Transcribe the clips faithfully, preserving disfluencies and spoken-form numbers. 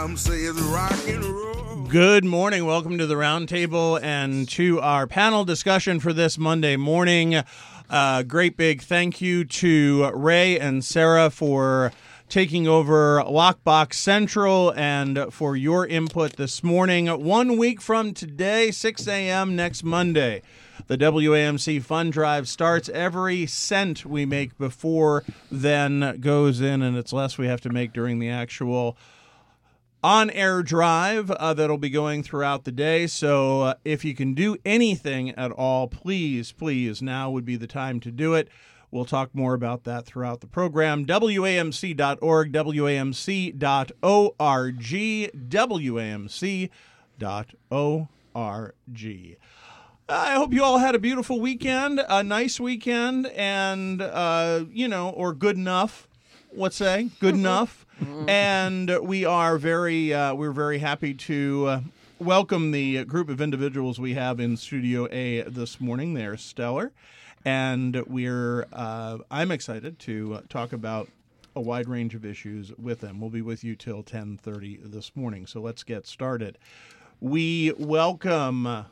Some say it's rock and roll. Good morning. Welcome to the Roundtable and to our panel discussion for this Monday morning. Uh, great big thank you to Ray and Sarah for taking over Lockbox Central and for your input this morning. One week from today, six a.m. next Monday, the W A M C Fund Drive starts. Every cent we make before then goes in, and it's less we have to make during the actual on-air drive uh, that'll be going throughout the day. So uh, if you can do anything at all, please, please, now would be the time to do it. We'll talk more about that throughout the program. W A M C dot org, W A M C dot org, W A M C dot org. I hope you all had a beautiful weekend, a nice weekend, and, uh, you know, or good enough, let's say, good enough. And we are very, uh, we're very happy to uh, welcome the group of individuals we have in Studio A this morning. They're stellar. And we're, uh, I'm excited to talk about a wide range of issues with them. We'll be with you till ten thirty this morning. So let's get started. We welcome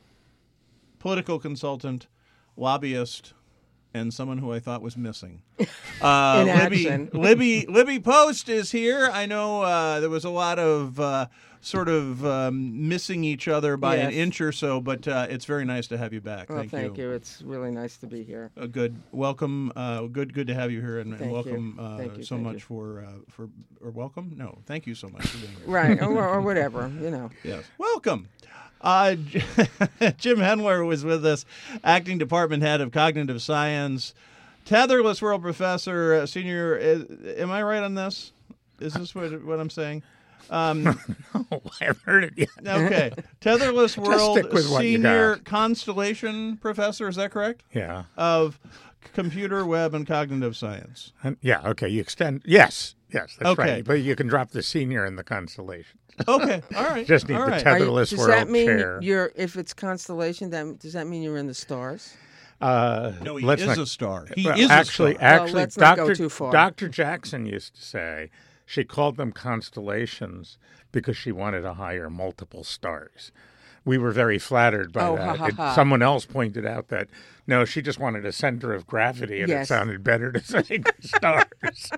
political consultant, lobbyist, and someone who I thought was missing. Uh, In Libby, action. Libby, Libby Post is here. I know uh, there was a lot of uh, sort of um, missing each other by an Yes. inch or so, but uh, it's very nice to have you back. Well, thank, thank you. It's really nice to be here. Uh, good. Welcome. Uh, good. Good to have you here, and, and Thank welcome you. uh, Thank you, so thank much you. for uh, for or welcome. No, thank you so much for being here. Right, or, or whatever, you know. Yes. Welcome. Uh, Jim Hendler was with us, acting department head of cognitive science, Tetherless World professor, uh, senior. Is, am I right on this? Is this what what I'm saying? Um, No, I haven't heard it yet. okay. Tetherless World stick with what you senior got. constellation professor. Is that correct? Yeah. Of computer, web, and cognitive science. And- yeah, okay, you extend. Yes, yes, that's Okay. right. But you can drop the senior in the constellation. Okay. All right. Just need All the right. tether- Are you- Tetherless does World that mean chair. you're, if it's constellation, that, does that mean you're in the stars? Uh, No, he let's is not- a star. He well, is actually, a star. Well, actually, let's not go Doctor too far. Doctor Jackson used to say she called them constellations because she wanted to hire multiple stars. We were very flattered by Oh, that. ha, ha, It- ha. someone else pointed out that no, she just wanted a center of gravity, and it Yes. sounded better to say stars.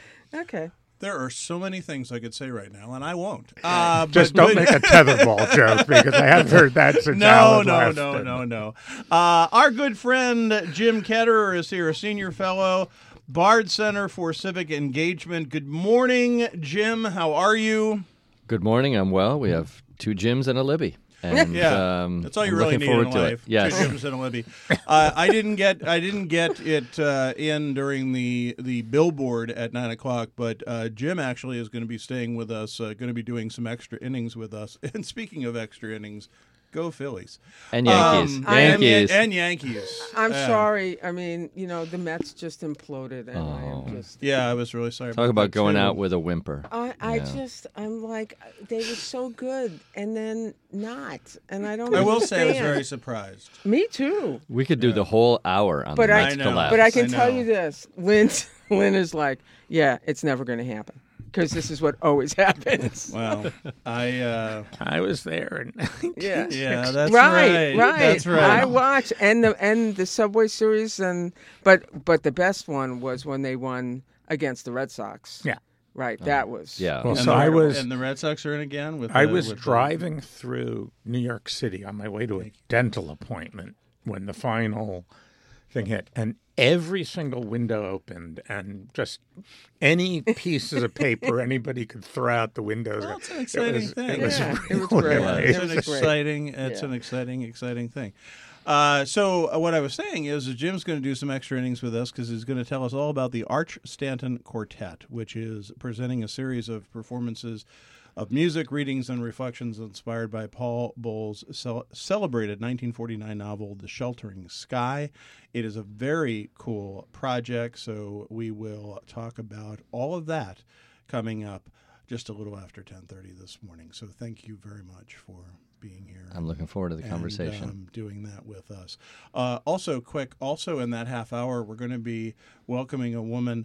Okay. There are so many things I could say right now, and I won't. Uh, Just but don't good- make a tetherball joke because I haven't heard that since No, Alan no, left. no, And- no, no. Uh, our good friend Jim Ketterer is here, a senior fellow, Bard Center for Civic Engagement. Good morning, Jim. How are you? Good morning. I'm well. We have two Jims and a Libby. And, Yeah, um, that's all you I'm really looking need forward in to life. It. Yes. Two Jims and a Libby. Uh, I didn't get I didn't get it uh, in during the the billboard at nine o'clock, but uh, Jim actually is going to be staying with us. Uh, going to be doing some extra innings with us. And speaking of extra innings, go Phillies And Yankees. Um, Yankees. and, and Yankees. I'm Uh, sorry. I mean, you know, the Mets just imploded, and I Oh. am just. Yeah, I was really sorry. Talk about about that, going too. out with a whimper. I, I Yeah. just, I'm like, they were so good, and then not, and I don't. I will say I was understand. very surprised. Me too. We could do the whole hour on But the I- Mets I know. collapse. But I can I tell know. you this: Lynn, Lynn is like, yeah, it's never going to happen because this is what always happens. Well, I uh, I was there, and Yeah. yeah, that's right, right. That's right. I watch and the and the Subway Series, and but but the best one was when they won against the Red Sox. yeah. Right, that was Yeah. Well, And so the, I was and the Red Sox are in again. With I the- was with the- driving through New York City on my way to a dental appointment when the final thing hit, and every single window opened, and just any pieces of paper anybody could throw out the windows. Well, it's an It exciting was- thing. It was, Yeah, it was really great. amazing. It's It an was great. exciting. It's Yeah. an exciting, exciting thing. Uh, so uh, what I was saying is, is Jim's going to do some extra innings with us because he's going to tell us all about the Arch Stanton Quartet, which is presenting a series of performances of music, readings, and reflections inspired by Paul Bowles' cel- celebrated nineteen forty-nine novel, The Sheltering Sky. It is a very cool project, so we will talk about all of that coming up just a little after ten thirty this morning. So thank you very much for being here. I'm looking forward to the and, conversation. um, doing that with us. Uh, also, quick, also in that half hour, we're going to be welcoming a woman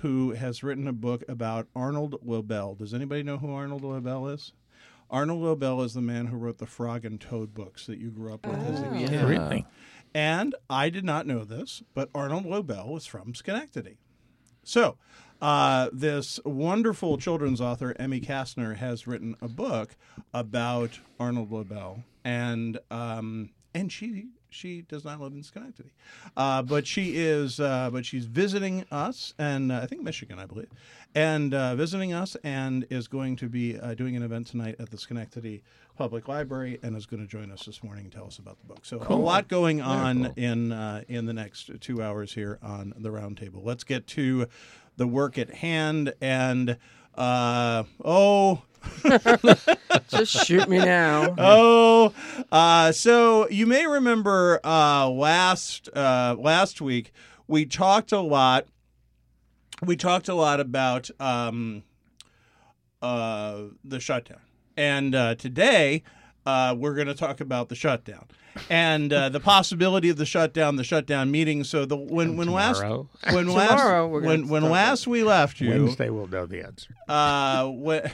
who has written a book about Arnold Lobel. Does anybody know who Arnold Lobel is? Arnold Lobel is the man who wrote the Frog and Toad books that you grew up with as a kid. Yeah. Really? And I did not know this, but Arnold Lobel was from Schenectady. So uh, this wonderful children's author, Emmy Kastner, has written a book about Arnold Lobel, and um, and she she does not live in Schenectady, uh, but she is uh, but she's visiting us, and uh, I think Michigan, I believe, and uh, visiting us, and is going to be uh, doing an event tonight at the Schenectady Public Library, and is going to join us this morning and tell us about the book. So a lot going on cool. in uh, in the next two hours here on the Roundtable. Let's get to the work at hand, and uh, oh. Just shoot me now. Oh, uh, so you may remember uh, last uh, last week we talked a lot. We talked a lot about um, uh, the shutdown, and uh, today uh, we're going to talk about the shutdown and uh, the possibility of the shutdown, the shutdown meeting. So the when when last Tomorrow. when Tomorrow we're last gonna when when talk last we left you. Wednesday we'll know the answer. Uh, when,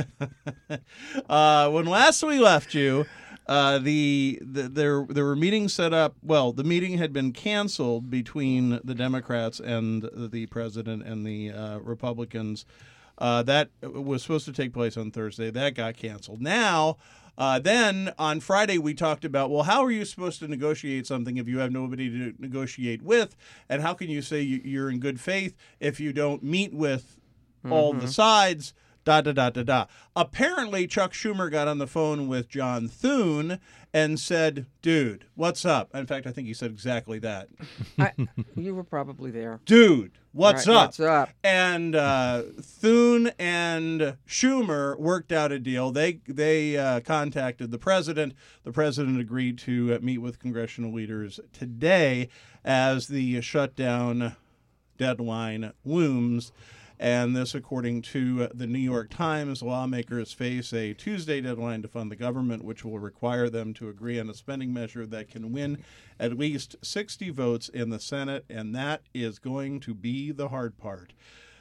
uh, when last we left you, uh, the, the there there were meetings set up. Well, the meeting had been canceled between the Democrats and the president and the uh, Republicans. Uh, that was supposed to take place on Thursday. That got canceled. Now, uh, then on Friday we talked about, well, how are you supposed to negotiate something if you have nobody to negotiate with, and how can you say you- you're in good faith if you don't meet with all the sides, da da da da da. Apparently, Chuck Schumer got on the phone with John Thune and said, dude, what's up? In fact, I think he said exactly that. I, you were probably there. Dude, what's Right, up? What's up? And uh, Thune and Schumer worked out a deal. They they uh, contacted the president. The president agreed to uh, meet with congressional leaders today as the shutdown deadline looms. And this, according to the New York Times, lawmakers face a Tuesday deadline to fund the government, which will require them to agree on a spending measure that can win at least sixty votes in the Senate, and that is going to be the hard part.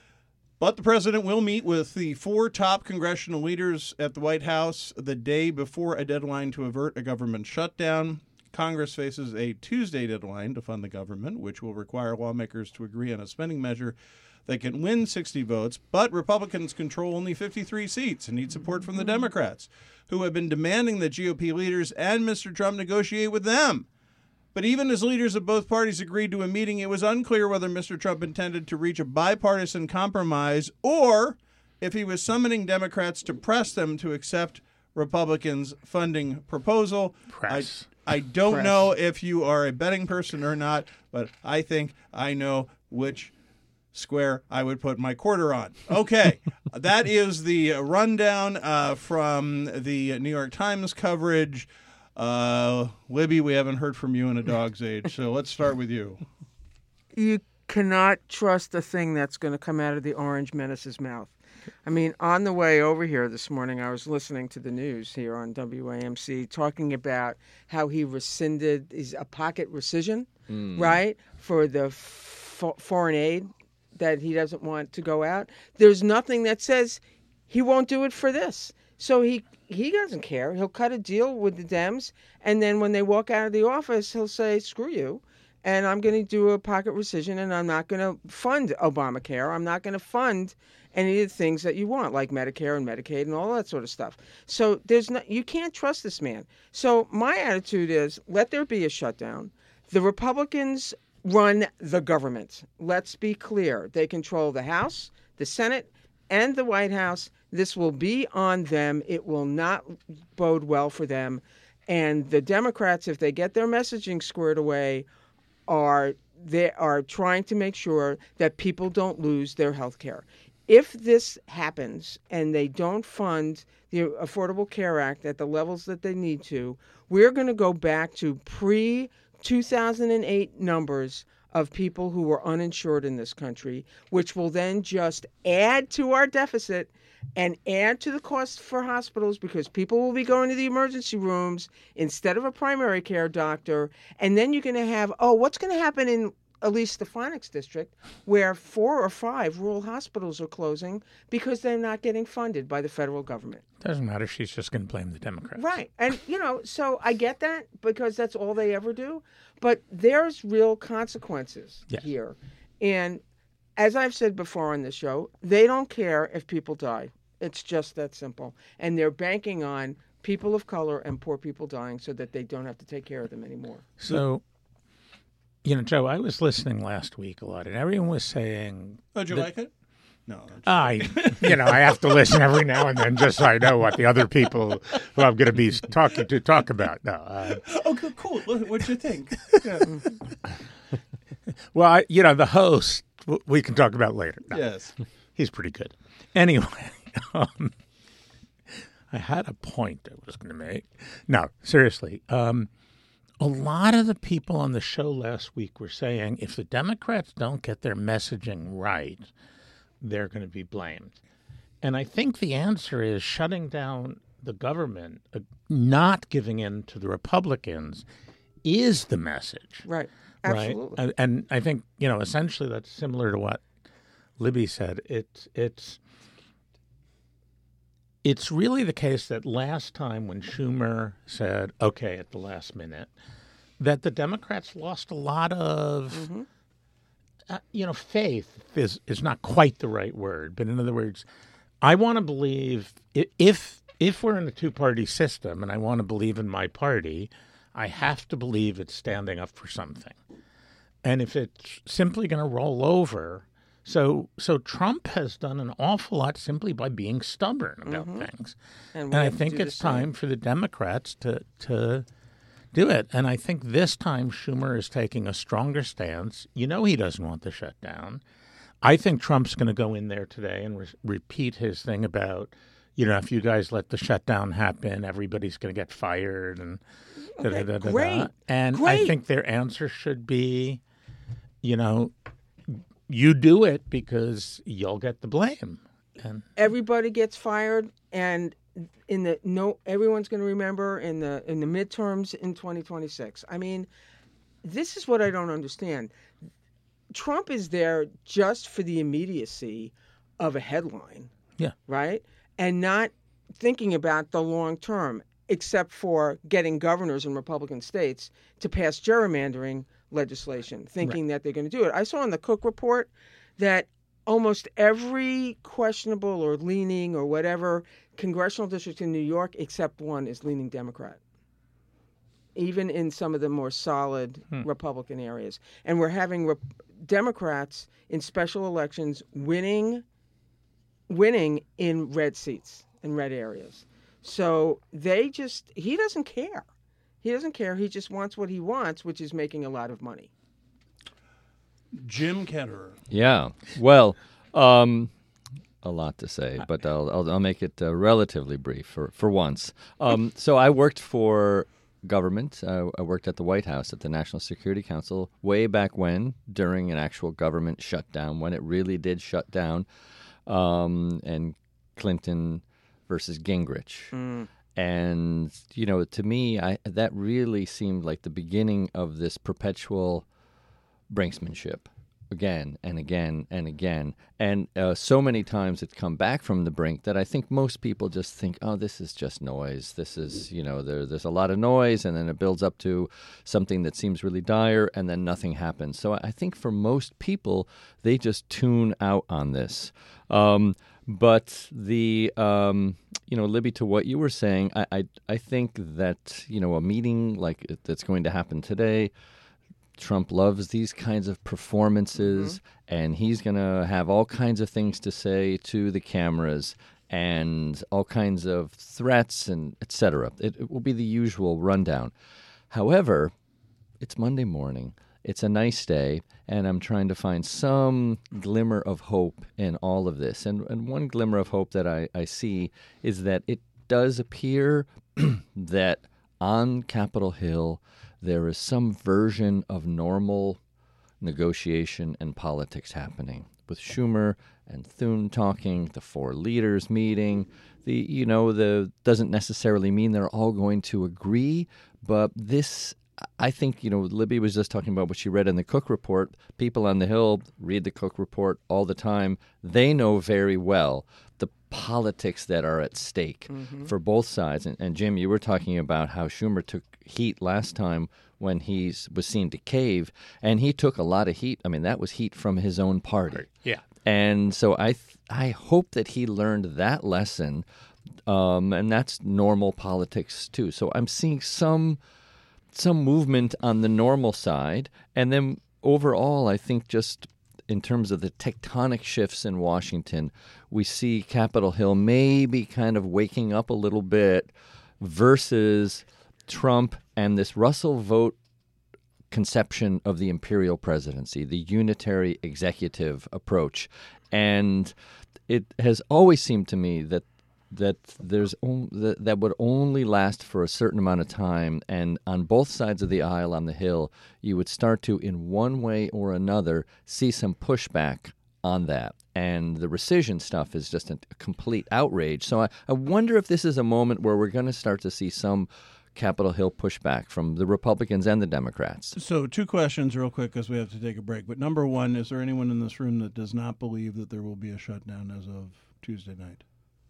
But the president will meet with the four top congressional leaders at the White House the day before a deadline to avert a government shutdown. Congress faces a Tuesday deadline to fund the government, which will require lawmakers to agree on a spending measure that can win sixty votes, but Republicans control only fifty-three seats and need support from the Democrats, who have been demanding that G O P leaders and Mister Trump negotiate with them. But even as leaders of both parties agreed to a meeting, it was unclear whether Mister Trump intended to reach a bipartisan compromise or if he was summoning Democrats to press them to accept Republicans' funding proposal. Press. I, I don't Press. know if you are a betting person or not, but I think I know which square I would put my quarter on. Okay, that is the rundown uh, from the New York Times coverage. Uh, Libby, we haven't heard from you in a dog's age, so let's start with you. You cannot trust a thing that's going to come out of the Orange Menace's mouth. I mean, on the way over here this morning, I was listening to the news here on W A M C talking about how he rescinded is a pocket rescission, right, for the f- foreign aid that he doesn't want to go out. There's nothing that says he won't do it for this. So he he doesn't care. He'll cut a deal with the Dems, and then when they walk out of the office, he'll say, screw you, and I'm going to do a pocket rescission, and I'm not going to fund Obamacare. I'm not going to fund any of the things that you want, like Medicare and Medicaid and all that sort of stuff. So there's no, you can't trust this man. So my attitude is, let there be a shutdown. The Republicans run the government. Let's be clear. They control the House, the Senate, and the White House. This will be on them. It will not bode well for them. And the Democrats, if they get their messaging squared away, are they are trying to make sure that people don't lose their health care. If this happens and they don't fund the Affordable Care Act at the levels that they need to, we're going to go back to pre two thousand eight numbers of people who were uninsured in this country, which will then just add to our deficit and add to the cost for hospitals because people will be going to the emergency rooms instead of a primary care doctor. And then you're going to have, oh, what's going to happen in at least the Phoenix district, where four or five rural hospitals are closing because they're not getting funded by the federal government. Doesn't matter. She's just going to blame the Democrats. Right. And, you know, so I get that because that's all they ever do. But there's real consequences Yes. here. And as I've said before on this show, they don't care if people die. It's just that simple. And they're banking on people of color and poor people dying so that they don't have to take care of them anymore. So, you know, Joe, I was listening last week a lot, and everyone was saying, Oh, did you that- like it? No. I, you know, I have to listen every now and then just so I know what the other people who I'm going to be talking to talk about. No, uh, Oh, good, cool. What, what'd you think? Yeah. well, I, you know, the host w- we can talk about later. No, Yes. he's pretty good. Anyway, um, I had a point I was going to make. No, seriously. Um, a lot of the people on the show last week were saying if the Democrats don't get their messaging right, they're going to be blamed. And I think the answer is shutting down the government, uh, not giving in to the Republicans is the message. Right. Right? Absolutely. And, and I think, you know, essentially that's similar to what Libby said. It's it's it's really the case that last time when Schumer said, okay, at the last minute, that the Democrats lost a lot of, Mm-hmm. uh, you know, faith is, is not quite the right word. But in other words, I want to believe i- if if we're in a two-party system and I want to believe in my party, I have to believe it's standing up for something. And if it's simply going to roll over, so so Trump has done an awful lot simply by being stubborn about things. And, And we I have to think do the it's same. time for the Democrats to to do it. And I think this time Schumer is taking a stronger stance. You know he doesn't want the shutdown. I think Trump's going to go in there today and re- repeat his thing about, you know, if you guys let the shutdown happen, everybody's going to get fired and da, da, da, da, da. great, And I great. think their answer should be, you know, you do it because you'll get the blame. And Everybody gets fired, and in the no, everyone's going to remember in the in the midterms in twenty twenty-six. I mean, this is what I don't understand. Trump is there just for the immediacy of a headline, yeah, right? And not thinking about the long term, except for getting governors in Republican states to pass gerrymandering legislation, thinking that they're going to do it. I saw in the Cook report that almost every questionable or leaning or whatever congressional district in New York, except one, is leaning Democrat, even in some of the more solid Republican areas. And we're having Rep- Democrats in special elections winning winning in red seats, in red areas. So they just, he doesn't care. He doesn't care. He just wants what he wants, which is making a lot of money. Jim Ketterer. Yeah. Well, um, a lot to say, but I'll I'll, I'll make it uh, relatively brief for for once. Um, so I worked for government. Uh, I worked at the White House at the National Security Council way back when, during an actual government shutdown, when it really did shut down, um, and Clinton versus Gingrich. And, you know, to me, I that really seemed like the beginning of this perpetual brinksmanship again and again and again. And uh, so many times it's come back from the brink that I think most people just think, oh, this is just noise. This is, you know, there, there's a lot of noise, and then it builds up to something that seems really dire, and then nothing happens. So I think for most people, they just tune out on this. Um, but the, um, you know, Libby, to what you were saying, I, I, I think that, you know, a meeting like it- that's going to happen today, Trump loves these kinds of performances, and he's going to have all kinds of things to say to the cameras and all kinds of threats and et cetera. It, it will be the usual rundown. However, it's Monday morning. It's a nice day, and I'm trying to find some glimmer of hope in all of this. And, and one glimmer of hope that I, I see is that it does appear that on Capitol Hill there is some version of normal negotiation and politics happening, with Schumer and Thune talking, the four leaders meeting. The you know the doesn't necessarily mean they're all going to agree, but this I think, you know, Libby was just talking about what she read in the Cook Report. People on the Hill read the Cook Report all the time. They know very well the politics that are at stake mm-hmm. for both sides. And, and Jim, you were talking about how Schumer took heat last time when he was seen to cave, and he took a lot of heat. I mean, that was heat from his own party. Yeah. And so I th- I hope that he learned that lesson, um, and that's normal politics too. So I'm seeing some some movement on the normal side, and then overall, I think just in terms of the tectonic shifts in Washington, we see Capitol Hill maybe kind of waking up a little bit versus Trump and this Russell vote conception of the imperial presidency, the unitary executive approach. And it has always seemed to me that that there's on, that, that would only last for a certain amount of time, and on both sides of the aisle on the Hill, you would start to, in one way or another, see some pushback on that. And the rescission stuff is just a, a complete outrage. So I, I wonder if this is a moment where we're going to start to see some Capitol Hill pushback from the Republicans and the Democrats. So two questions real quick because we have to take a break. But number one, is there anyone in this room that does not believe that there will be a shutdown as of Tuesday night?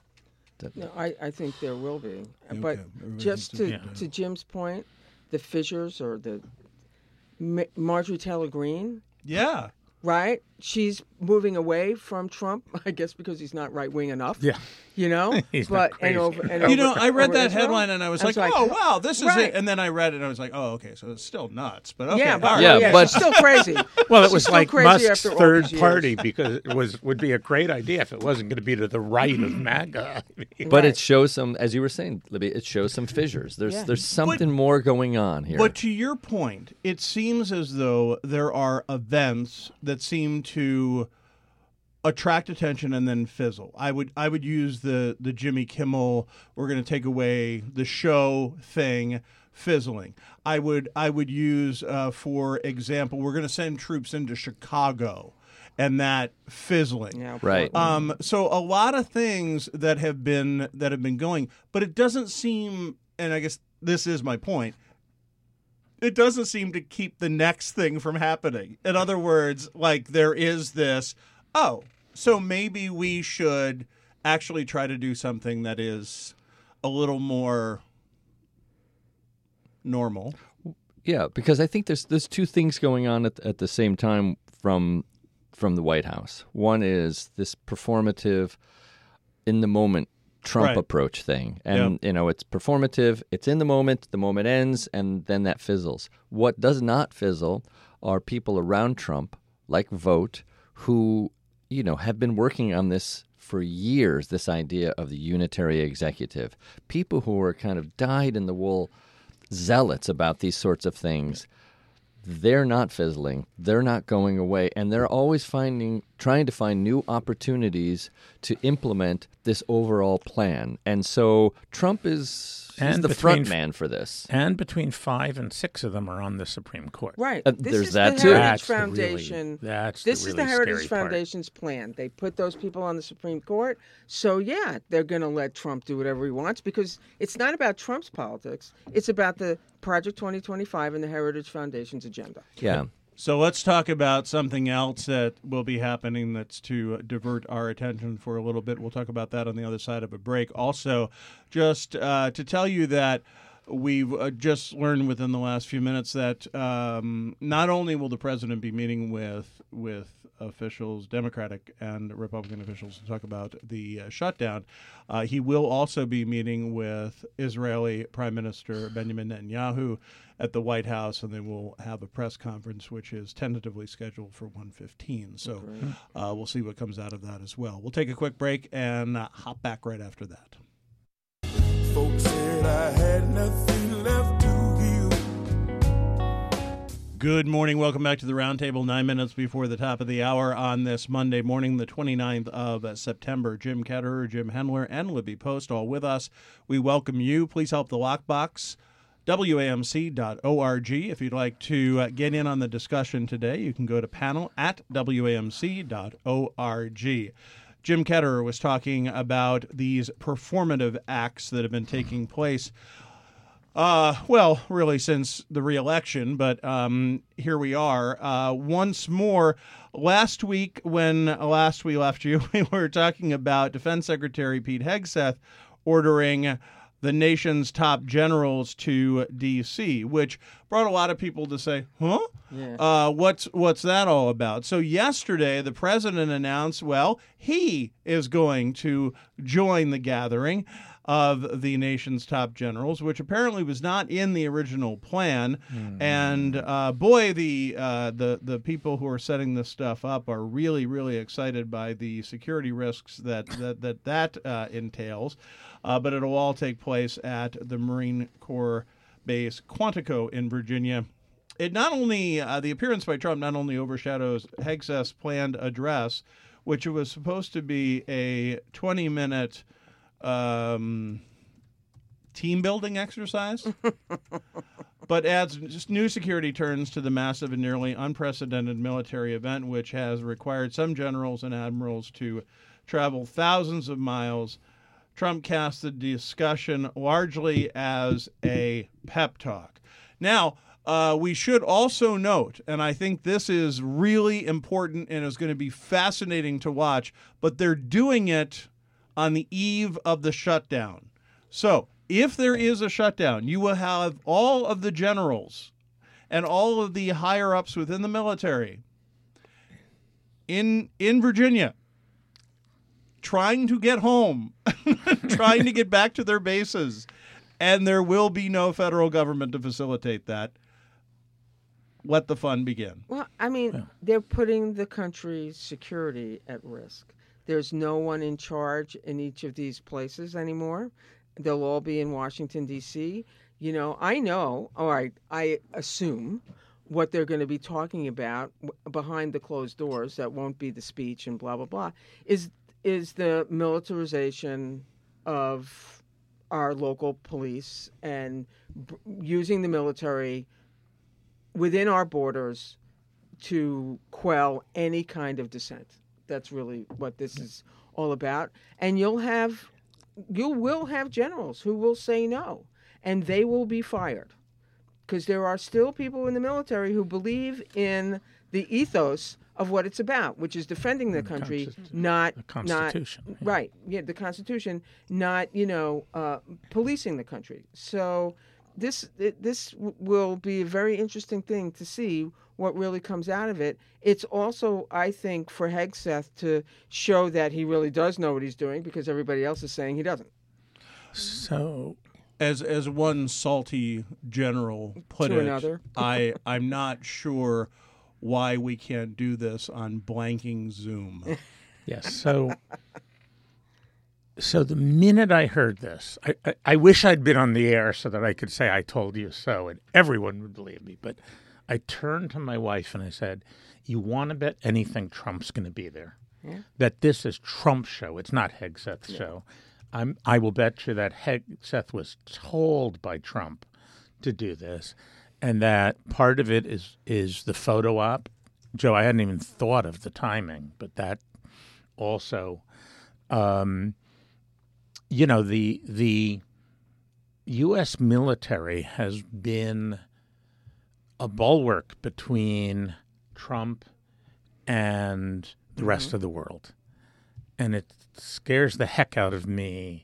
No, I, I think there will be. Okay. But Everybody just needs to, to- to Jim's point, the fissures or the Ma- Marjorie Taylor Greene, Yeah. right? She's moving away from Trump, I guess because he's not right wing enough. Yeah. You know, He's but not and crazy. over, and You over- know, I read over that Israel, headline and I was I like, was like, oh, wow, this is right. it. And then I read it and I was like, oh, okay, so it's still nuts. But okay. yeah, all but right. Yeah, yeah, but- she's still crazy. Well, it She's was still like crazy Musk's after all third these years. party because it was would be a great idea if it wasn't going to be to the right of MAGA. I mean, But Right. it shows some, as you were saying, Libby, it shows some fissures. There's Yeah. there's something more going on here. But to your point, it seems as though there are events that seem to attract attention and then fizzle. I would I would use the the Jimmy Kimmel, we're going to take away the show thing, fizzling. I would I would use uh, for example, we're going to send troops into Chicago, and that fizzling. Yeah, Right. Um, so a lot of things that have been that have been going, but it doesn't seem, and I guess this is my point, it doesn't seem to keep the next thing from happening. In other words, like there is this, oh, so maybe we should actually try to do something that is a little more normal. Yeah, because I think there's there's two things going on at, at the same time from from the White House. One is this performative, in the moment Trump Right. approach thing, and you know it's performative. It's in the moment. The moment ends, and then that fizzles. What does not fizzle are people around Trump, like Vogt, who you know have been working on this for years. This idea of the unitary executive, people who are kind of dyed-in-the-wool zealots about these sorts of things, they're not fizzling. They're not going away. And they're always finding, trying to find new opportunities to implement this overall plan. And so Trump is he's And the between- front man for this. and between five and six of them are on the Supreme Court. Right. Uh, this there's is that the too. Heritage That's the really- Foundation. that's the this is the really Heritage scary part. Foundation's plan. They put those people on the Supreme Court. So yeah, they're going to let Trump do whatever he wants because it's not about Trump's politics. It's about the Project twenty twenty-five and the Heritage Foundation's agenda. Yeah. So let's talk about something else that will be happening that's to divert our attention for a little bit. We'll talk about that on the other side of a break. Also, just uh, to tell you that we've uh, just learned within the last few minutes that um, not only will the president be meeting with with officials, Democratic and Republican officials, to talk about the uh, shutdown, uh, he will also be meeting with Israeli Prime Minister Benjamin Netanyahu at the White House, and they will have a press conference, which is tentatively scheduled for one fifteen. So uh, we'll see what comes out of that as well. We'll take a quick break and uh, hop back right after that. Folks said I had nothing left to give. Good morning. Welcome back to the Roundtable, nine minutes before the top of the hour on this Monday morning, the twenty-ninth of September. Jim Ketterer, Jim Hendler, and Libby Post all with us. We welcome you. Please help the Lockbox, W A M C dot org. If you'd like to uh, get in on the discussion today, you can go to panel at W A M C dot org. Jim Ketterer was talking about these performative acts that have been taking place Uh, well, really since the re-election, but um, here we are. Uh, once more, last week when last we left you, we were talking about Defense Secretary Pete Hegseth ordering the nation's top generals to D C, which brought a lot of people to say, huh? Yeah. Uh, what's what's that all about? So yesterday, the president announced, well, he is going to join the gathering of the nation's top generals, which apparently was not in the original plan. Mm. And uh, boy, the uh, the the people who are setting this stuff up are really, really excited by the security risks that that that that uh, entails. Uh, but it'll all take place at the Marine Corps base Quantico in Virginia. It not only uh, the appearance by Trump not only overshadows Hegseth's planned address, which was supposed to be a twenty-minute um, team building exercise, but adds just new security turns to the massive and nearly unprecedented military event, which has required some generals and admirals to travel thousands of miles. Trump cast the discussion largely as a pep talk. Now, uh, we should also note, and I think this is really important and is going to be fascinating to watch, but they're doing it on the eve of the shutdown. So if there is a shutdown, you will have all of the generals and all of the higher-ups within the military in in Virginia trying to get home, trying to get back to their bases, and there will be no federal government to facilitate that. Let the fun begin. Well, I mean, yeah. They're putting the country's security at risk. There's no one in charge in each of these places anymore. They'll all be in Washington, D C. You know, I know, all right, I assume what they're going to be talking about behind the closed doors, that won't be the speech and blah, blah, blah, is is the militarization of our local police and b- using the military within our borders to quell any kind of dissent. That's really what this is all about. And you'll have, you will have generals who will say no, and they will be fired. Because there are still people in the military who believe in the ethos of what it's about, which is defending the country, not the Constitution. Not, yeah. Right, yeah, the Constitution, not, you know, uh, policing the country. So this this will be a very interesting thing to see what really comes out of it. It's also, I think, for Hegseth to show that he really does know what he's doing, because everybody else is saying he doesn't. So, as as one salty general put to it, another. I I'm not sure why we can't do this on blanking Zoom. Yes. So, so the minute I heard this, I, I, I wish I'd been on the air so that I could say I told you so, and everyone would believe me. But I turned to my wife and I said, "You want to bet anything Trump's going to be there? Yeah. That this is Trump's show. It's not Hegseth's yeah. show. I'm. I will bet you that Hegseth was told by Trump to do this." And that part of it is is the photo op. Joe, I hadn't even thought of the timing, but that also, um, you know, the the U S military has been a bulwark between Trump and the rest mm-hmm. of the world. And it scares the heck out of me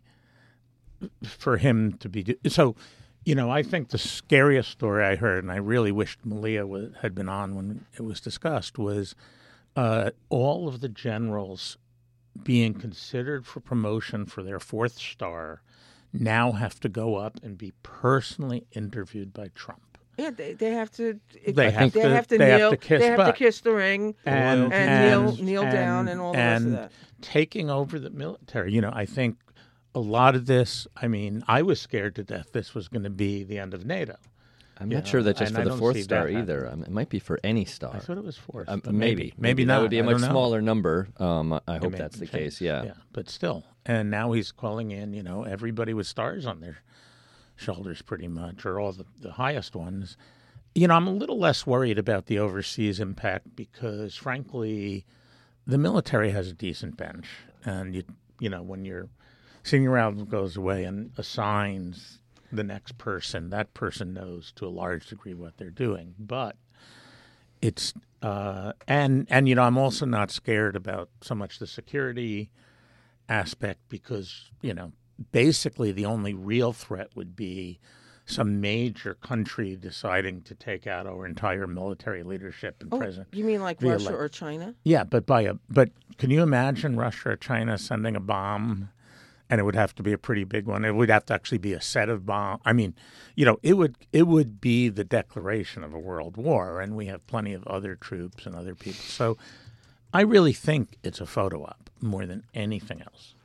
for him to be do- so. You know, I think the scariest story I heard, and I really wished Malia was, had been on when it was discussed, was uh, all of the generals being considered for promotion for their fourth star now have to go up and be personally interviewed by Trump. Yeah, they, they have to. It, they have they to. Have to they kneel. have to kiss. They have butt. to kiss the ring and, and, and kneel kneel and, down and all the and rest of that. Taking over the military. You know, I think. A lot of this, I mean, I was scared to death this was going to be the end of NATO. I'm you not know, sure that just for I the fourth see star that either. Um, it might be for any star. I thought it was fourth. Um, maybe. Maybe. Maybe, maybe not. That would be a I much don't know. smaller number. Um, I hope may that's the change. case, yeah. Yeah, but still. And now he's calling in, you know, everybody with stars on their shoulders pretty much, or all the, the highest ones. You know, I'm a little less worried about the overseas impact because, frankly, the military has a decent bench. And, you you know, when your senior admiral goes away and assigns the next person. That person knows to a large degree what they're doing. But it's uh, and and you know I'm also not scared about so much the security aspect because you know basically the only real threat would be some major country deciding to take out our entire military leadership and Oh, president. you mean like via Russia like- or China? Yeah, but by a but can you imagine Russia or China sending a bomb? And it would have to be a pretty big one. It would have to actually be a set of bombs. I mean, you know, it would it would be the declaration of a world war, and we have plenty of other troops and other people. So I really think it's a photo op more than anything else.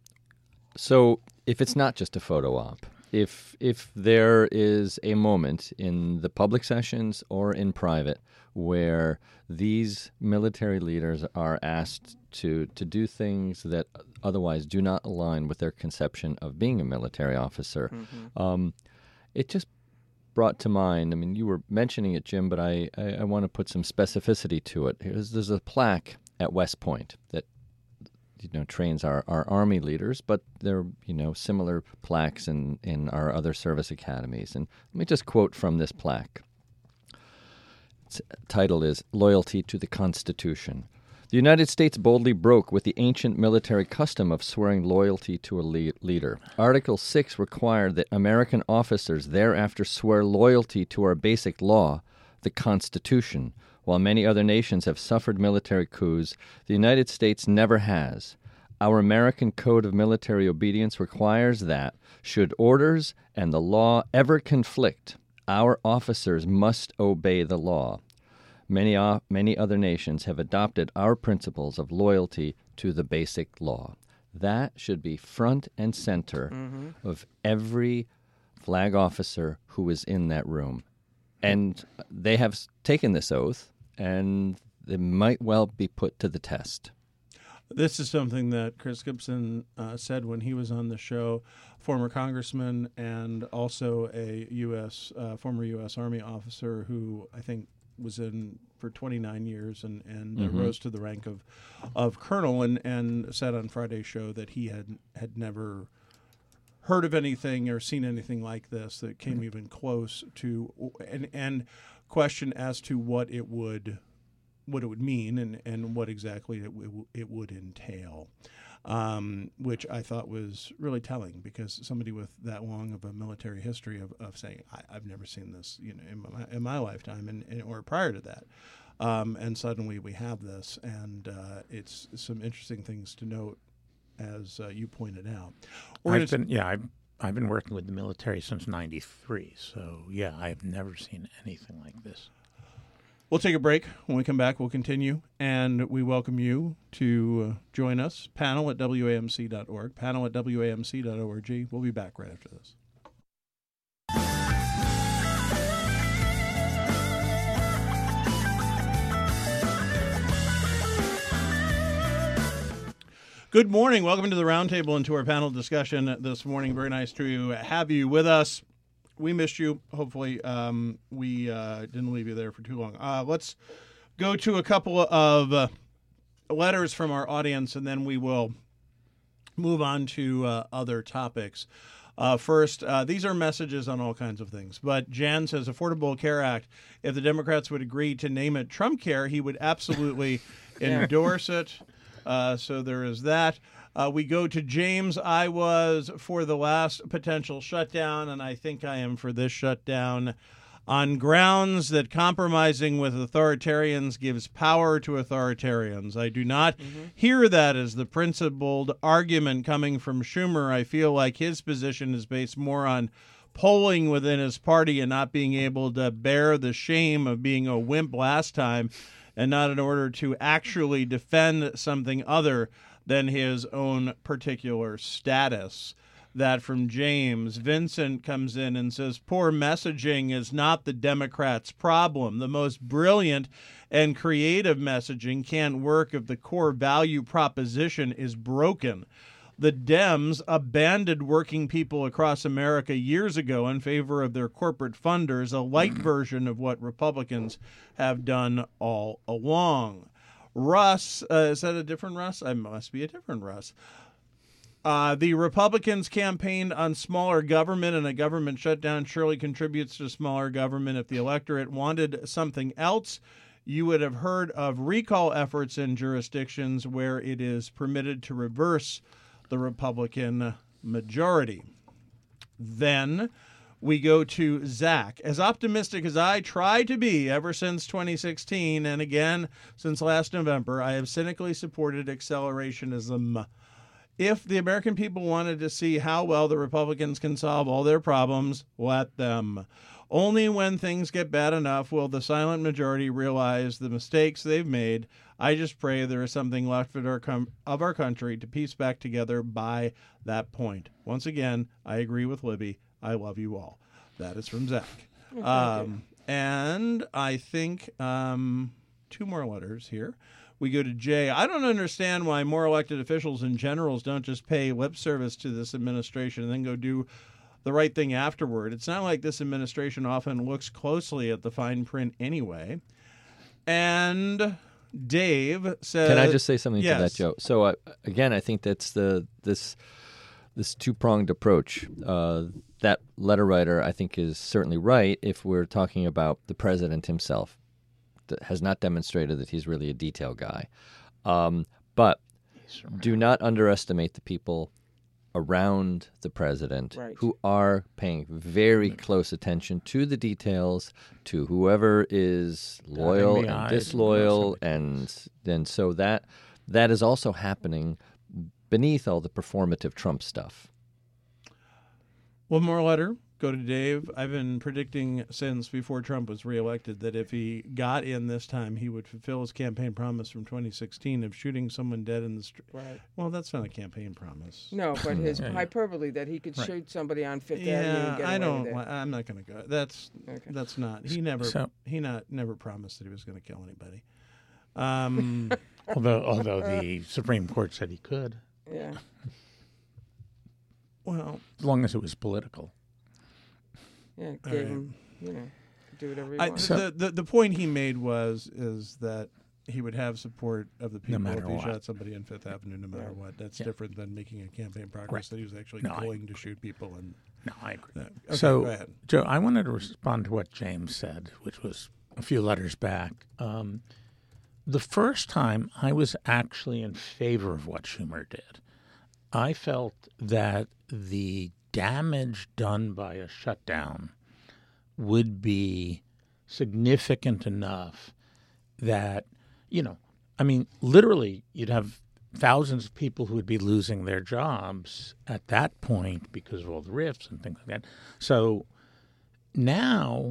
So if it's not just a photo op, if if there is a moment in the public sessions or in private where these military leaders are asked to to do things that otherwise do not align with their conception of being a military officer, Mm-hmm. um, it just brought to mind, I mean, you were mentioning it, Jim, but I, I, I want to put some specificity to it. Here's, there's a plaque at West Point that you know, trains our, our Army leaders, but there are, you know, similar plaques in, in our other service academies. And let me just quote from this plaque. Its title is Loyalty to the Constitution. The United States boldly broke with the ancient military custom of swearing loyalty to a le- leader. Article six required that American officers thereafter swear loyalty to our basic law, the Constitution. While many other nations have suffered military coups, the United States never has. Our American Code of Military Obedience requires that, should orders and the law ever conflict, our officers must obey the law. Many, uh, many other nations have adopted our principles of loyalty to the basic law. That should be front and center Mm-hmm. of every flag officer who is in that room. And they have s- taken this oath, and they might well be put to the test. This is something that Chris Gibson uh, said when he was on the show, former congressman and also a U S uh, former U S Army officer who I think was in for twenty-nine years and, and uh, Mhm. rose to the rank of of colonel and, and said on Friday's show that he had had never heard of anything or seen anything like this that came even close to and and question as to what it would what it would mean and, and what exactly it, w- it would entail, um, which I thought was really telling because somebody with that long of a military history of, of saying I, I've never seen this, you know, in my, in my lifetime and, and or prior to that, um, and suddenly we have this, and uh, it's some interesting things to note as uh, you pointed out. We're I've gonna- been yeah I've I've been working with the military since ninety-three, so yeah I've never seen anything like this. We'll take a break. When we come back, we'll continue, and we welcome you to uh, join us. Panel at W A M C dot org. Panel at W A M C dot org. We'll be back right after this. Good morning. Welcome to the roundtable and to our panel discussion this morning. Very nice to have you with us. We missed you. Hopefully, um, we uh, didn't leave you there for too long. Uh, let's go to a couple of uh, letters from our audience, and then we will move on to uh, other topics. Uh, first, uh, these are messages on all kinds of things. But Jan says, Affordable Care Act, if the Democrats would agree to name it Trump Care, he would absolutely endorse it. Uh, so there is that. Uh, we go to James. I was for the last potential shutdown, and I think I am for this shutdown on grounds that compromising with authoritarians gives power to authoritarians. I do not mm-hmm. hear that as the principled argument coming from Schumer. I feel like his position is based more on polling within his party and not being able to bear the shame of being a wimp last time, and not in order to actually defend something other than his own particular status. That from James. Vincent comes in and says, poor messaging is not the Democrats' problem. The most brilliant and creative messaging can't work if the core value proposition is broken. The Dems abandoned working people across America years ago in favor of their corporate funders, a light version of what Republicans have done all along. Russ, uh, is that a different Russ? I must be a different Russ. Uh, the Republicans campaigned on smaller government, and a government shutdown surely contributes to smaller government. If the electorate wanted something else, you would have heard of recall efforts in jurisdictions where it is permitted to reverse the Republican majority. Then we go to Zach. As optimistic as I try to be ever since twenty sixteen, and again since last November, I have cynically supported accelerationism. If the American people wanted to see how well the Republicans can solve all their problems, let them. Only when things get bad enough will the silent majority realize the mistakes they've made. I just pray there is something left of our, com- of our country to piece back together by that point. Once again, I agree with Libby. I love you all. That is from Zach. Um, and I think um, two more letters here. We go to Jay. I don't understand why more elected officials and generals don't just pay lip service to this administration and then go do the right thing afterward. It's not like this administration often looks closely at the fine print anyway. And Dave says... Can I just say something yes. to that, Joe? So, uh, again, I think that's the this this two-pronged approach. Uh, that letter writer, I think, is certainly right if we're talking about the president himself. That has not demonstrated that he's really a detail guy. Um, but do not underestimate the people around the president Right. who are paying very close attention to the details, to whoever is loyal Dotting the and I's and disloyal. crossing the And, and so that that is also happening beneath all the performative Trump stuff. One more letter. Go to Dave. I've been predicting since before Trump was reelected that if he got in this time, he would fulfill his campaign promise from twenty sixteen of shooting someone dead in the street. Right. Well, that's not a campaign promise. No, but his Yeah, yeah. hyperbole that he could Right. shoot somebody on Fifth Avenue Yeah, and get I away don't. with li- it. I'm not going to go. That's Okay. that's not. He never. So- he not never promised that he was going to kill anybody. Um, Although, although the Supreme Court said he could, Yeah. well, as long as it was political. Yeah. Gave right. him, you know, do whatever he I, wanted. the, the the point he made was is that he would have support of the people matter if he what. shot somebody on Fifth Avenue, no matter what. That's Yeah. different than making a campaign progress Right. that he was actually No, I- going to shoot people. And No, I agree. uh, okay, so, go ahead. Joe, I wanted to respond to what James said, which was a few letters back. Um, the first time I was actually in favor of what Schumer did, I felt that the damage done by a shutdown would be significant enough that, you know, I mean, literally, you'd have thousands of people who would be losing their jobs at that point because of all the rifts and things like that. So now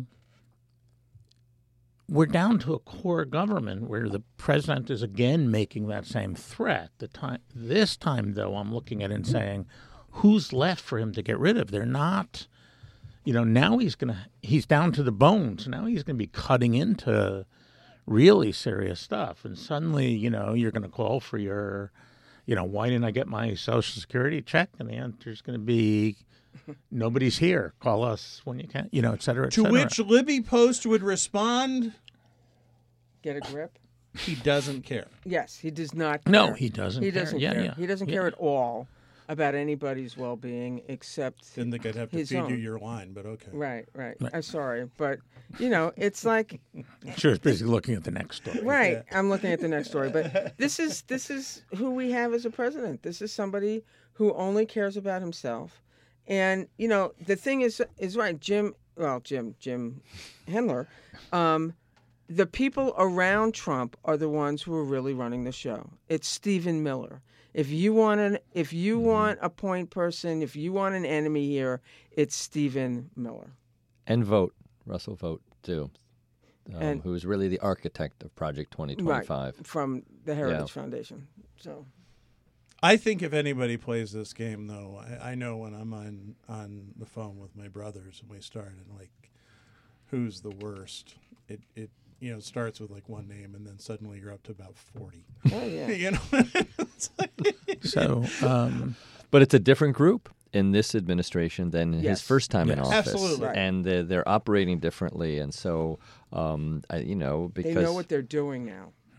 we're down to a core government where the president is again making that same threat. The time this time, though, I'm looking at it and saying, who's left for him to get rid of? They're not. You know, now he's gonna he's down to the bones. Now he's gonna be cutting into really serious stuff, and suddenly, you know, you're gonna call for your, you know, why didn't I get my Social Security check? And the answer is gonna be, nobody's here. Call us when you can. You know, et cetera, et To cetera. which Libby Post would respond, Get a grip. he doesn't care. Yes, he does not care. No, he doesn't. He care. doesn't yeah, care. Yeah. He doesn't yeah. care at all about anybody's well-being except Didn't think I'd have to his feed you own. your line, but okay. Right, right. I'm sorry, but you know, it's like Sure, it's basically looking at the next story. right. I'm looking at the next story, but this is this is who we have as a president. This is somebody who only cares about himself. And you know, the thing is is right. Jim, well, Jim, Jim Hendler, um, the people around Trump are the ones who are really running the show. It's Stephen Miller. If you want an, if you want a point person, if you want an enemy here, it's Stephen Miller. And Vote, Russell Vote, too, um, And- who is really the architect of Project twenty twenty-five. Right, from the Heritage Yeah. Foundation. So I think if anybody plays this game, though, I, I know when I'm on on the phone with my brothers and we start and like, who's the worst? It it you know starts with like one name and then suddenly you're up to about forty. oh yeah. You know, It's like- So, um, But it's a different group in this administration than Yes. his first time in Yes. office. Absolutely. Right. And they're, they're operating differently. And so, um, I, you know, They because know what they're doing now.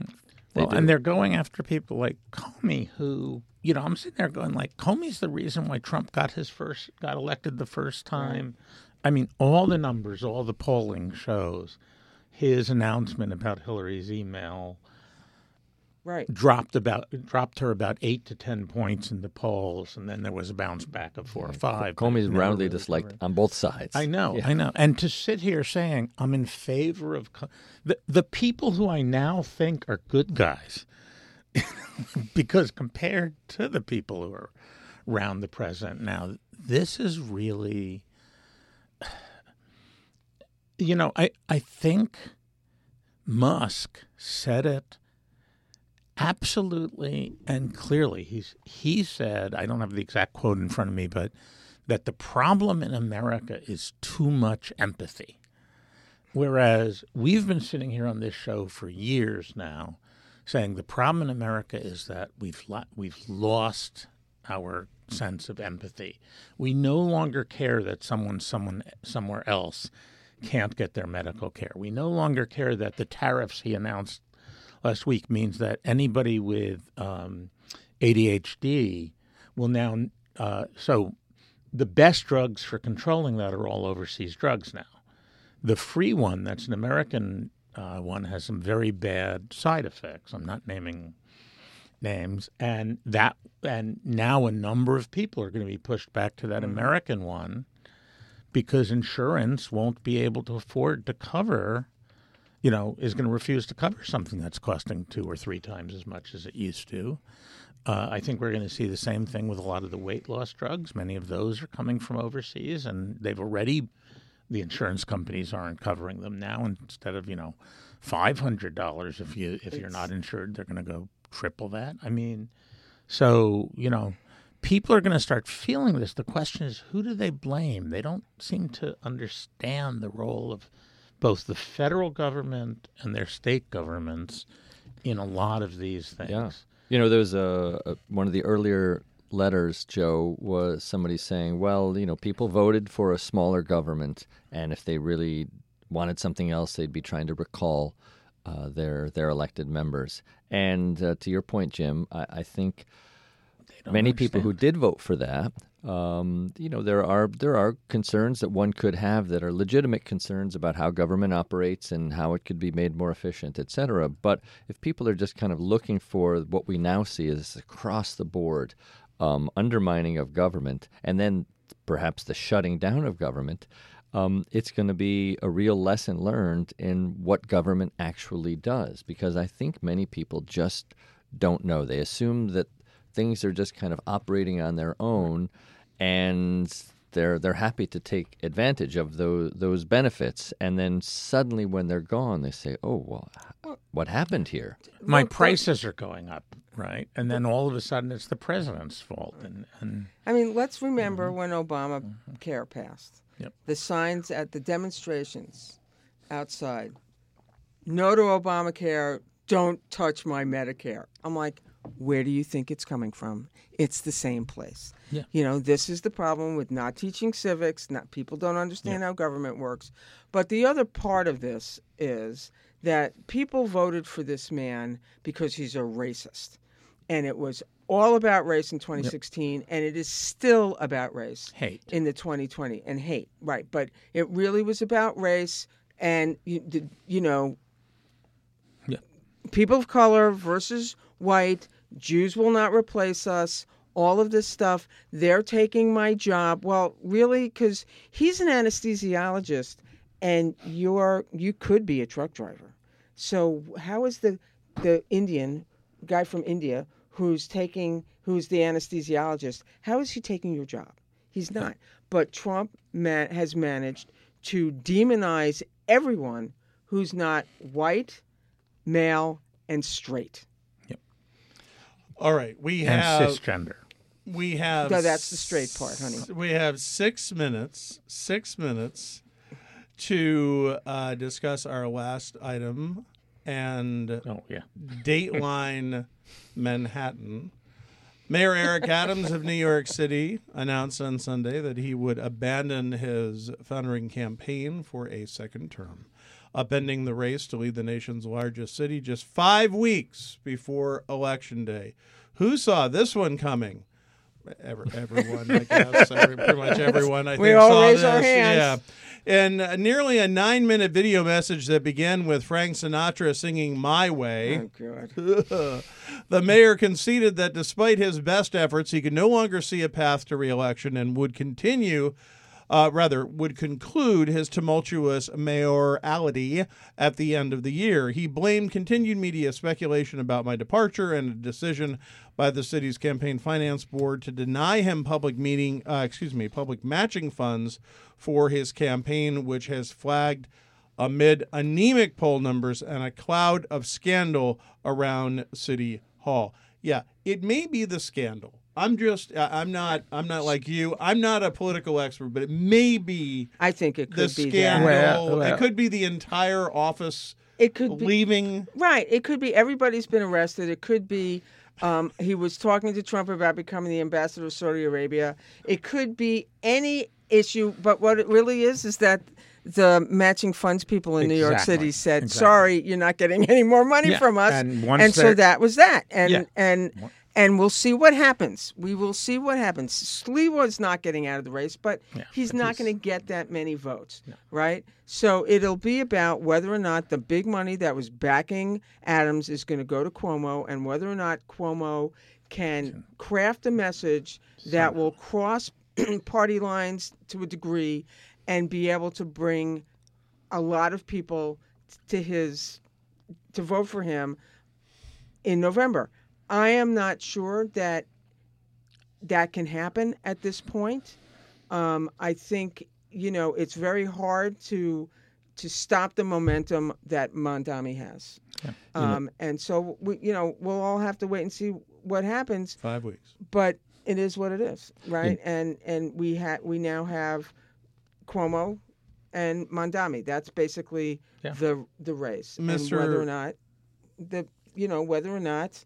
They Well, do. and they're going after people like Comey, who, you know, I'm sitting there going like, Comey's the reason why Trump got his first, got elected the first time. I mean, all the numbers, all the polling shows his announcement about Hillary's email Right. dropped about dropped her about eight to ten points in the polls, and then there was a bounce back of four or five. but Comey's it never roundly really disliked covered. on both sides. I know, Yeah. I know. And to sit here saying I'm in favor of co- the the people who I now think are good guys, because compared to the people who are around the president now, this is really, you know, I I think Musk said it absolutely and clearly. He's he said, I don't have the exact quote in front of me, but that the problem in America is too much empathy. Whereas we've been sitting here on this show for years now saying the problem in America is that we've lo- we've lost our sense of empathy. We no longer care that someone someone somewhere else can't get their medical care. We no longer care that the tariffs he announced last week means that anybody with um, A D H D will now uh, so the best drugs for controlling that are all overseas drugs now. The free one, that's an American uh, one, has some very bad side effects. I'm not naming names, and that and now a number of people are going to be pushed back to that Mm-hmm. American one because insurance won't be able to afford to cover, you know, is going to refuse to cover something that's costing two or three times as much as it used to. Uh, I think we're going to see the same thing with a lot of the weight loss drugs. Many of those are coming from overseas, and they've already, the insurance companies aren't covering them now. Instead of, you know, five hundred dollars if you if you're not insured, they're going to go triple that. I mean, so, you know, people are going to start feeling this. The question is, who do they blame? They don't seem to understand the role of both the federal government and their state governments in a lot of these things. Yeah. You know, there was a, a one of the earlier letters, Joe, was somebody saying, well, you know, people voted for a smaller government, and if they really wanted something else, they'd be trying to recall uh, their their elected members. And uh, to your point, Jim, I, I think many people who did vote for that, um, you know, there are there are concerns that one could have that are legitimate concerns about how government operates and how it could be made more efficient, et cetera. But if people are just kind of looking for what we now see as across the board um, undermining of government, and then perhaps the shutting down of government, um, it's going to be a real lesson learned in what government actually does. Because I think many people just don't know. They assume that things are just kind of operating on their own, and they're they're happy to take advantage of those those benefits. And then suddenly, when they're gone, they say, "Oh, well, what happened here?" My Look, prices are going up, right? And then all of a sudden it's the president's fault. And, and I mean, let's remember when Obamacare passed. Yep. The signs at the demonstrations outside, no to Obamacare, don't touch my Medicare. I'm like, where do you think it's coming from? It's the same place. Yeah. You know, this is the problem with not teaching civics. Not people don't understand how government works. But the other part of this is that people voted for this man because he's a racist. And it was all about race in twenty sixteen, and it is still about race Hate. in the twenty twenty, and hate, right. But it really was about race and, you, you know, Yeah. people of color versus white, Jews will not replace us, all of this stuff. They're taking my job. Well, really, because he's an anesthesiologist, and you're you could be a truck driver. So how is the the Indian guy from India who's taking who's the anesthesiologist? How is he taking your job? He's not. But Trump ma- has managed to demonize everyone who's not white, male, and straight. All right, we and have cisgender. we have No, that's the straight part, honey. s- We have six minutes, six minutes to uh, discuss our last item and Oh, yeah. Dateline Manhattan. Mayor Eric Adams of New York City announced on Sunday that he would abandon his foundering campaign for a second term. upending the race to lead the nation's largest city just five weeks before Election Day. Who saw this one coming? Every, everyone, I guess. Every, pretty much everyone, I We think, all saw raise this. our hands. Yeah. And uh, nearly a nine-minute video message that began with Frank Sinatra singing My Way. Oh, God. The mayor conceded that despite his best efforts, he could no longer see a path to re-election and would continue, uh, rather, would conclude his tumultuous mayoralty at the end of the year. He blamed continued media speculation about my departure and a decision by the city's campaign finance board to deny him public meeting, uh, excuse me, public matching funds for his campaign, which has flagged amid anemic poll numbers and a cloud of scandal around City Hall. Yeah, it may be the scandal. I'm just, I'm not, I'm not like you. I'm not a political expert, but it may be I think it could the be scandal. that. Well, well. It could be the entire office It could be leaving. right. It could be everybody's been arrested. It could be um, he was talking to Trump about becoming the ambassador of Saudi Arabia. It could be any issue. But what it really is is that the matching funds people in New York Exactly. City said, Exactly. "Sorry, you're not getting any more money Yeah, from us." and once and so they're- that was that. And Yeah. and. And we'll see what happens. We will see what happens. Sliwa's not getting out of the race, but Yeah, he's but not he's- going to get that many votes, right? So it'll be about whether or not the big money that was backing Adams is going to go to Cuomo, and whether or not Cuomo can craft a message that will cross party lines to a degree and be able to bring a lot of people to his to vote for him in November. I am not sure that that can happen at this point. Um, I think, you know, it's very hard to to stop the momentum that Mondami has. Yeah. Um, and so, we, you know, we'll all have to wait and see what happens. Five weeks. But it is what it is, right? And and we ha- we now have Cuomo and Mondami. That's basically Yeah. the the race. Mister And whether or not the you know whether or not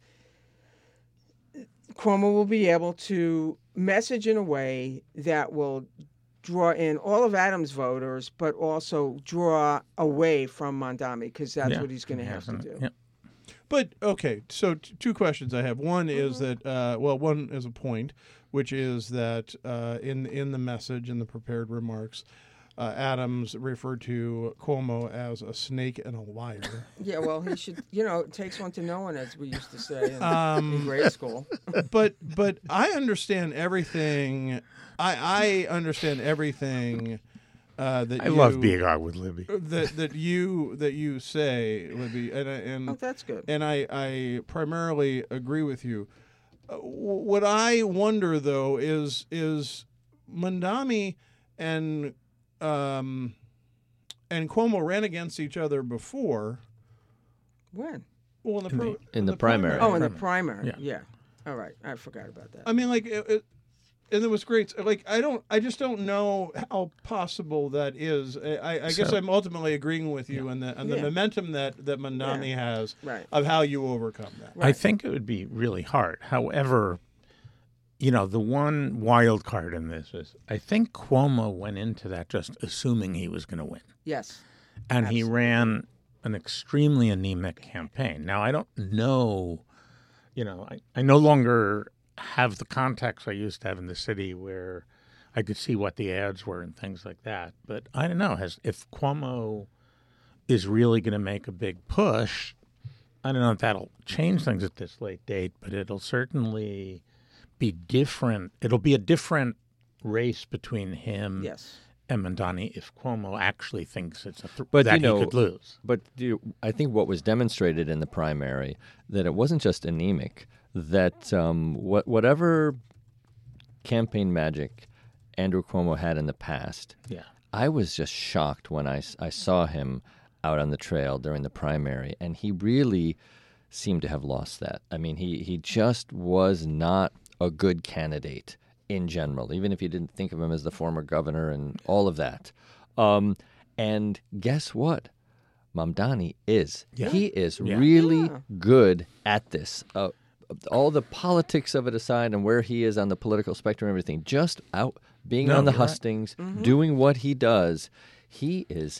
Cuomo will be able to message in a way that will draw in all of Adams' voters, but also draw away from Mondami, because that's Yeah, what he's going to he have to hasn't- do. yeah. But okay, so t- two questions I have. One is that, uh, well, one is a point, which is that uh, in in the message, in the prepared remarks, uh, Adams referred to Cuomo as a snake and a liar. Yeah, well, he should, you know, it takes one to know one, as we used to say in, Um, in grade school. but but I understand everything. I I understand everything uh, that I you, love being on with Libby. that that you that you say, Libby, and I- and Oh, that's good. and I, I primarily agree with you. Uh, w- what I wonder though is is Mondami and um, and Cuomo ran against each other before. When? Well, in the, pro- in the primary. Oh, in the primary. Yeah. Yeah. All right. I forgot about that. I mean, like, it, it, and it was great. Like, I don't, I just don't know how possible that is. I, I, I guess So- I'm ultimately agreeing with you on the on the Yeah. momentum that that Mondami Yeah. has Right. of how you overcome that. I think it would be really hard. However, you know, the one wild card in this is I think Cuomo went into that just assuming he was going to win. Yes. And he ran an extremely anemic campaign. Now, I don't know, you know, I, I no longer have the context I used to have in the city where I could see what the ads were and things like that. But I don't know, has if Cuomo is really going to make a big push, I don't know if that'll change things at this late date, but it'll certainly be different. It'll be a different race between him Yes. and Mondani if Cuomo actually thinks it's a th- But, that you know, he could lose. But you, I think what was demonstrated in the primary, that it wasn't just anemic, that um, what, whatever campaign magic Andrew Cuomo had in the past, Yeah. I was just shocked when I, s- I saw him out on the trail during the primary, and he really seemed to have lost that. I mean, he, he just was not a good candidate in general, even if you didn't think of him as the former governor and all of that. Um, and guess what? Mamdani is. Yeah. He is Yeah. really Yeah. good at this. Uh, all the politics of it aside and where he is on the political spectrum and everything, just out being No, on the you're right. hustings, doing what he does, he is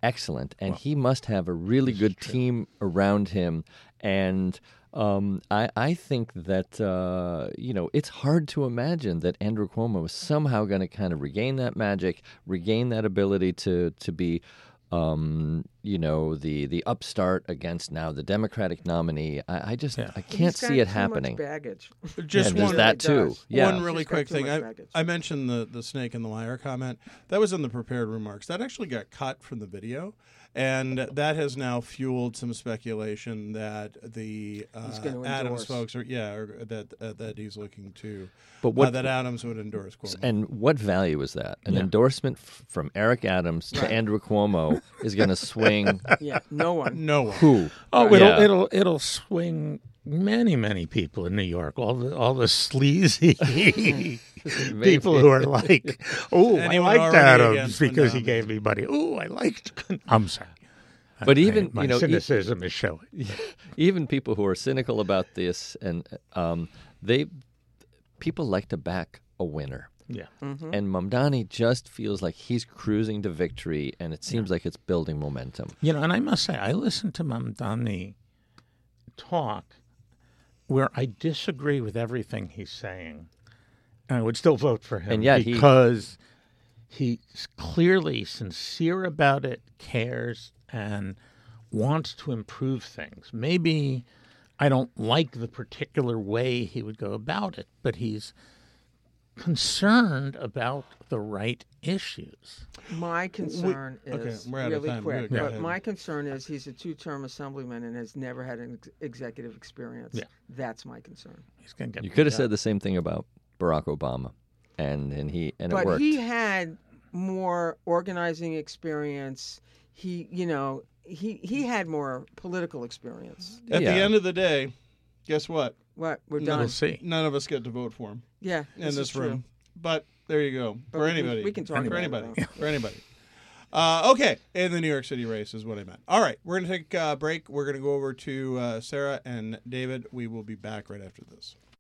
excellent, and he must have a really good team around him. And um, I, I think that uh, you know it's hard to imagine that Andrew Cuomo is somehow going to kind of regain that magic, regain that ability to to be. Um, you know, the the upstart against now the Democratic nominee. I, I just Yeah. I can't He's got see it too happening. Much baggage. Just And there's one, that too. does. Yeah. one really He's got quick too thing. much I, baggage. I mentioned the, the snake and the liar comment. That was in the prepared remarks. That actually got cut from the video. And that has now fueled some speculation that the uh, He's gonna Adams endorse. folks are, yeah, or that uh, that he's looking to, But what- uh, that Adams would endorse Cuomo. And what value is that? An Yeah. endorsement f- from Eric Adams to Right. Andrew Cuomo is going to swing Yeah, no one. No one. who? Oh, Yeah. it'll it'll it'll swing many many people in New York. All the all the sleazy people who are like, "Oh, I Anyone liked already Adams against because he Mondani. gave me money." Oh, I liked. I'm sorry, But I- even, my you know, e- cynicism is showing. Even people who are cynical about this, and um, they people like to back a winner. Yeah, And Mamdani just feels like he's cruising to victory, and it seems like it's building momentum. you know, and I must say, I listened to Mamdani talk where I disagree with everything he's saying, and I would still vote for him. And yet he- because he's clearly sincere about it, cares, and wants to improve things. Maybe I don't like the particular way he would go about it, but he's concerned about the right issues. My concern okay, is we're out of really time. quick, Go but ahead. my concern is he's a two-term assemblyman and has never had an ex- executive experience. Yeah. That's my concern. He's going to get You could have said the same thing about Barack Obama, and and he and it But worked. he had more organizing experience. He, you know, he he had more political experience. At Yeah. the end of the day, guess what? What we're None done. We'll see. None of us get to vote for him Yeah, in this this, is true. room. But there you go. But for we can- anybody. we can talk for about it, anybody. though. For anybody. Uh, okay, in the New York City race is what I meant. All right, we're going to take a break. We're going to go over to uh, Sarah and David. We will be back right after this.